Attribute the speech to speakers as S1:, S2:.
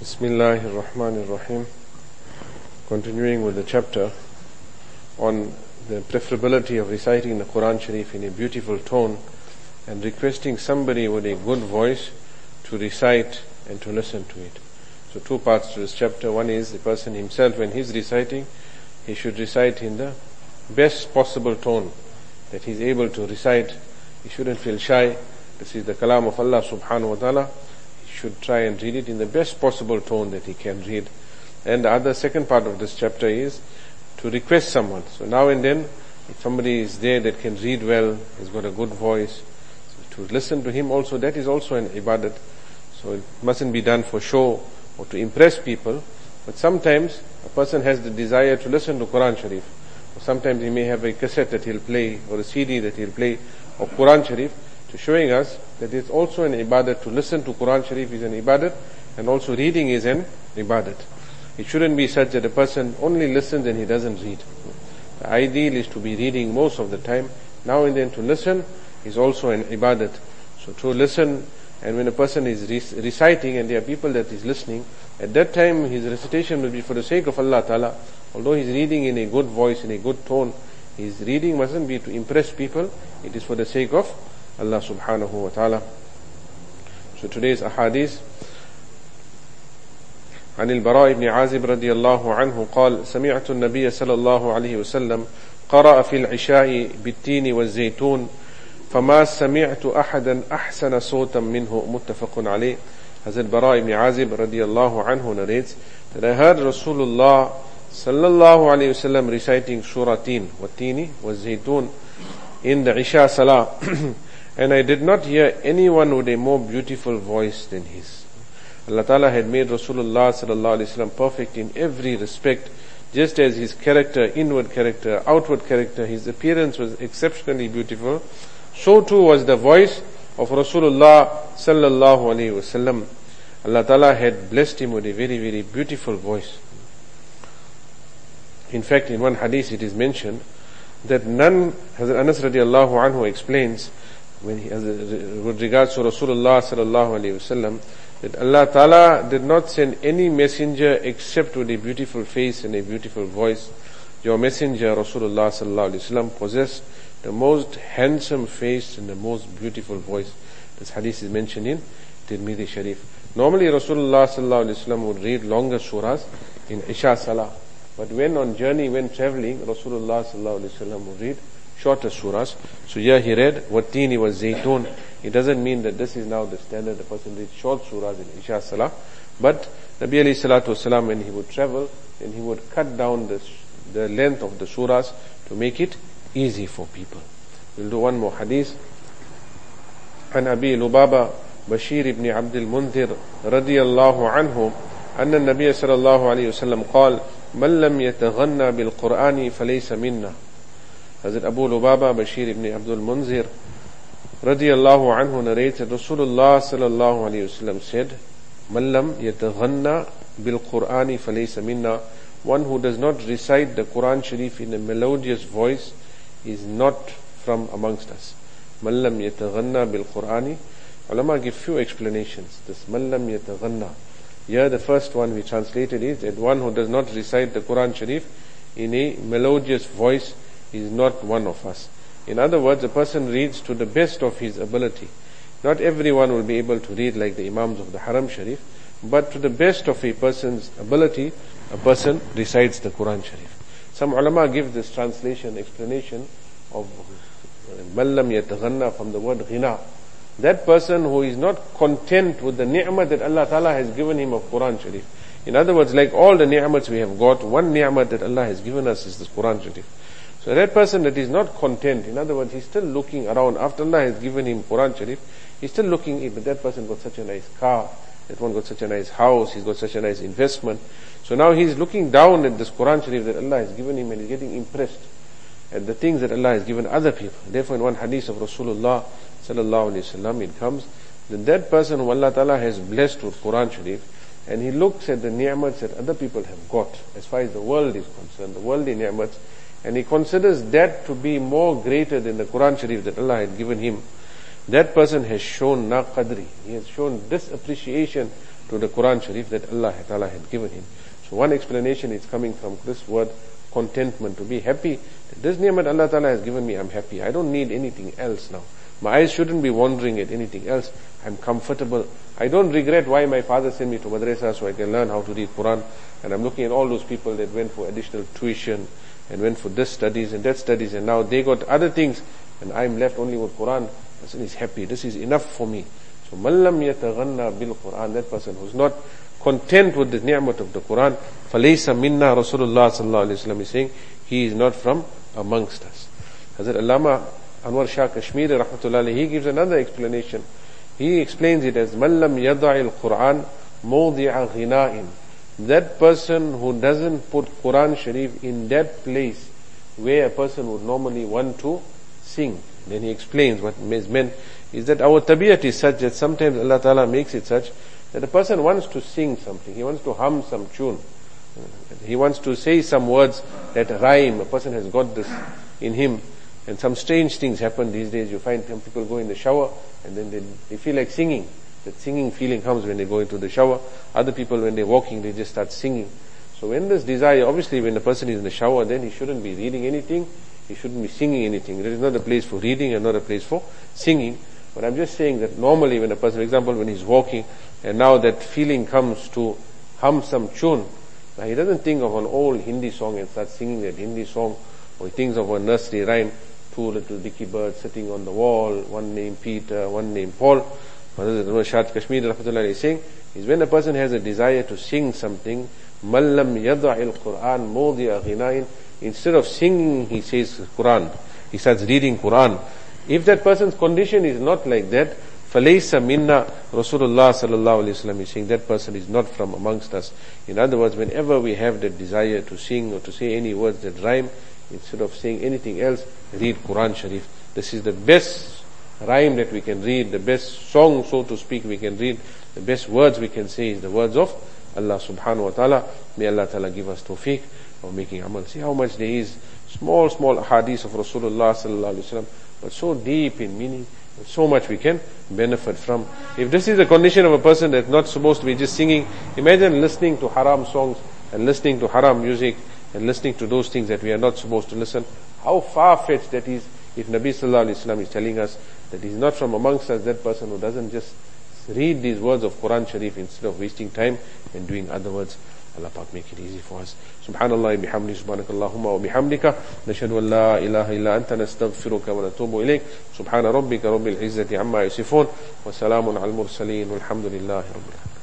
S1: Bismillahir Rahmanir Rahim. Continuing with the chapter on the preferability of reciting the Quran Sharif in a beautiful tone and requesting somebody with a good voice to recite and to listen to it. So two parts to this chapter. One is the person himself, when he's reciting, he should recite in the best possible tone that he's able to recite. He shouldn't feel shy. This is the kalam of Allah subhanahu wa ta'ala. Should try and read it in the best possible tone that he can read. And the other second part of this chapter is to request someone. So now and then, if somebody is there that can read well, has got a good voice, so to listen to him also, that is also an ibadat. So it mustn't be done for show or to impress people. But sometimes a person has the desire to listen to Quran Sharif. Or sometimes he may have a cassette that he'll play or a CD that he'll play of Quran Sharif, to showing us that it's also an ibadat. To listen to Quran Sharif is an ibadat, and also reading is an ibadat. It shouldn't be such that a person only listens and he doesn't read. The ideal is to be reading most of the time. Now and then to listen is also an ibadat. So to listen, and when a person is reciting and there are people that is listening, at that time his recitation will be for the sake of Allah Ta'ala. Although he's reading in a good voice, in a good tone, his reading mustn't be to impress people, it is for the sake of Allah subhanahu wa ta'ala. So today's ahadith. عن البراء بن عازب رضي الله عنه قال سمعت النبي صلى الله عليه وسلم قرأ في العشاء بالتين والزيتون فما سمعت أحدا أحسن صوتا منه متفق عليه. Hazrat Bara ibn Azib radiallahu anhu narrates that I heard Rasulullah sallallahu alayhi wasallam reciting Surah Teen, Wattini was Zaytun, in the Isha Salah, and I did not hear anyone with a more beautiful voice than his. Allah Ta'ala had made Rasulullah sallallahu alayhi wasallam perfect in every respect, just as his character, inward character, outward character, his appearance was exceptionally beautiful. So too was the voice of Rasulullah sallallahu alayhi wasallam. Allah Ta'ala had blessed him with a very, very beautiful voice. In fact, in one hadith it is mentioned that none, Hazrat Anas radiallahu anhu explains, when he, with regards to Rasulullah sallallahu alayhi wasallam, that Allah Ta'ala did not send any messenger except with a beautiful face and a beautiful voice. Your messenger Rasulullah sallallahu alayhi wasallam possessed the most handsome face and the most beautiful voice. This hadith is mentioned in Tirmidhi Sharif. Normally Rasulullah sallallahu alayhi wasallam would read longer surahs in Isha Salah. But when on journey, when traveling, Rasulullah sallallahu alayhi wasallam would read shorter surahs. So here he read Wattini was Zaytun. It doesn't mean that this is now the standard. The person reads short surahs in Isha Salah. But Nabi alayhi salatu wasalam, when he would travel, then he would cut down the length of the surahs to make it easy for people. We'll do one more hadith. عن أبي لبابة بشير بن عبد المنذر رضي الله عنه أن النبي صلى الله عليه وسلم قال من لم يتغنى بالقرآن فليس منا. Hazrat Abu Lubaba Bashir ibn Abdul Munzir radiyallahu anhu narrates that Rasulullah sallallahu alayhi wasallam said, "Man lam yataghanna bil Qur'ani falaysa minna." One who does not recite the Quran Sharif in a melodious voice is not from amongst us. Man lam yataghanna bil Qur'ani. Ulama give few explanations. This man lam yataghanna. Here the first one we translated is that one who does not recite the Quran Sharif in a melodious voice is not one of us. In other words, a person reads to the best of his ability. Not everyone will be able to read like the Imams of the Haram Sharif, but to the best of a person's ability, a person recites the Quran Sharif. Some ulama give this translation, explanation of Mallam Yataghanna from the word Ghina. That person who is not content with the ni'mah that Allah Ta'ala has given him of Quran Sharif. In other words, like all the ni'mahs we have got, one ni'mah that Allah has given us is this Quran Sharif. So that person that is not content, in other words, he's still looking around. After Allah has given him Quran Sharif, he's still looking, but that person got such a nice car, that one got such a nice house, he's got such a nice investment. So now he's looking down at this Quran Sharif that Allah has given him and he's getting impressed at the things that Allah has given other people. Therefore in one hadith of Rasulullah sallallahu alayhi wasallam it comes that person who Allah Ta'ala has blessed with Quran Sharif, and he looks at the ni'mats that other people have got, as far as the world is concerned, the worldly ni'mats, and he considers that to be more greater than the Quran Sharif that Allah had given him, that person has shown na qadri. He has shown disappreciation to the Quran Sharif that Allah Ta'ala had given him. So one explanation is coming from this word contentment, to be happy. This ni'mat Allah Ta'ala has given me, I'm happy. I don't need anything else now. My eyes shouldn't be wandering at anything else. I'm comfortable. I don't regret why my father sent me to madrasa so I can learn how to read Quran. And I'm looking at all those people that went for additional tuition and went for this studies and that studies, and now they got other things and I'm left only with Quran. That person is happy. This is enough for me. So man lam yataghanna bil Quran, that person who's not content with the ni'mat of the Quran, falaysa minna, Rasulullah sallallahu alaihi wasallam is saying, he is not from amongst us. Hazrat Allama Anwar Shah Kashmiri rahmatullah alayhi, he gives another explanation. He explains it as man lam yada'il Quran mawdi'a ghina'in, that person who doesn't put Quran Sharif in that place where a person would normally want to sing. Then he explains what is meant is that our tabiat is such that sometimes Allah Ta'ala makes it such that a person wants to sing something, he wants to hum some tune, he wants to say some words that rhyme. A person has got this in him, and some strange things happen these days. You find some people go in the shower and then they feel like singing. That singing feeling comes when they go into the shower. Other people, when they're walking, they just start singing. So when this desire, obviously when the person is in the shower, then he shouldn't be reading anything, he shouldn't be singing anything. There is not a place for reading and not a place for singing. But I'm just saying that normally when a person, for example, when he's walking, and now that feeling comes to hum some tune, now he doesn't think of an old Hindi song and starts singing that Hindi song, or he thinks of a nursery rhyme, two little dicky birds sitting on the wall, one named Peter, one named Paul. Hazrat Shah Kashmiri rahmatullah is saying, is when a person has a desire to sing something, man lam yada'il Quran mawdi'a ghina'in, instead of singing, he says Quran, he starts reading Quran. If that person's condition is not like that, falaysa minna, Rasulullah sallallahu alaihi wasallam is saying, that person is not from amongst us. In other words, whenever we have that desire to sing or to say any words that rhyme, instead of saying anything else, read Quran Sharif. This is the best rhyme that we can read, the best song, so to speak, we can read, the best words we can say is the words of Allah subhanahu wa ta'ala. May Allah ta'ala give us tawfiq of making amal. See how much there is small hadith of Rasulullah sallallahu alaihi wasallam, but so deep in meaning, so much we can benefit from. If this is the condition of a person that's not supposed to be just singing, imagine listening to haram songs and listening to haram music and listening to those things that we are not supposed to listen. How far-fetched that is. If Nabi sallallahu alaihi wasallam is telling us that he's not from amongst us, that person who doesn't just read these words of Quran Sharif instead of wasting time and doing other words. Allah Pak make it easy for us. Subhanallah bihamdi, subhanakallahumma wa bihamdika, nashhadu an la ilaha illa anta, nastaghfiruka wa natubu ilayk. Subhana rabbika rabbil izzati amma yasifun, wa salamun al mursaleen, walhamdulillahi rabbil alamin.